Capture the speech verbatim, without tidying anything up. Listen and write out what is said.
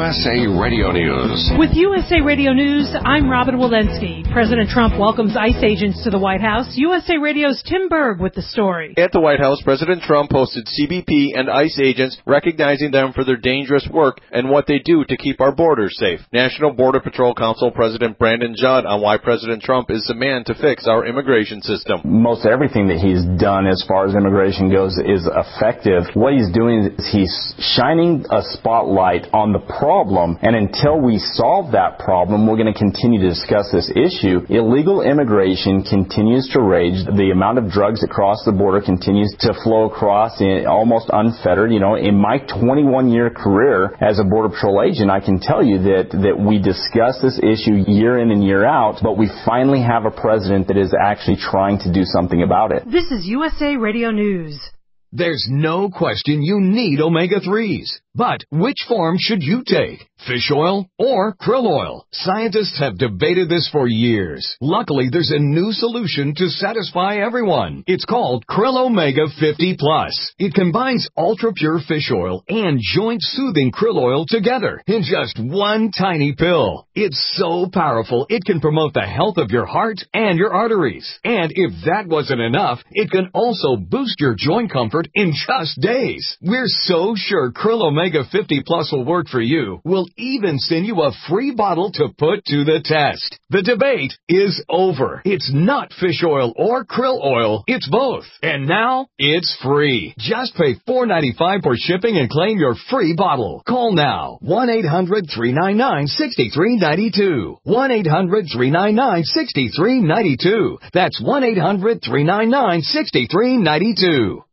S A Radio News. With U S A Radio News, I'm Robin Walensky. President Trump welcomes ICE agents to the White House. U S A Radio's Tim Berg with the story. At the White House, President Trump hosted C B P and ICE agents, recognizing them for their dangerous work and what they do to keep our borders safe. National Border Patrol Council President Brandon Judd on why President Trump is the man to fix our immigration system. Most everything that he's done as far as immigration goes is effective. What he's doing is he's shining a spotlight on the problem, and until we solve that problem, we're going to continue to discuss this issue. Illegal immigration continues to rage. The amount of drugs that cross the border continues to flow across in almost unfettered. You know, in my twenty-one year career as a Border Patrol agent, I can tell you that, that we discuss this issue year in and year out, but we finally have a president that is actually trying to do something about it. This is U S A Radio News. There's no question you need omega threes. But which form should you take? Fish oil or krill oil? Scientists have debated this for years. Luckily, there's a new solution to satisfy everyone. It's called Krill Omega fifty plus. It combines ultra-pure fish oil and joint-soothing krill oil together in just one tiny pill. It's so powerful, it can promote the health of your heart and your arteries. And if that wasn't enough, it can also boost your joint comfort in just days. We're so sure Krill Omega fifty plus will work for you. We'll even send you a free bottle to put to the test. The debate is over. It's not fish oil or krill oil. It's both. And now it's free. Just pay four dollars and ninety-five cents for shipping and claim your free bottle. Call now. one eight hundred three nine nine six three nine two. one eight hundred three nine nine six three nine two. That's one eight hundred three nine nine six three nine two.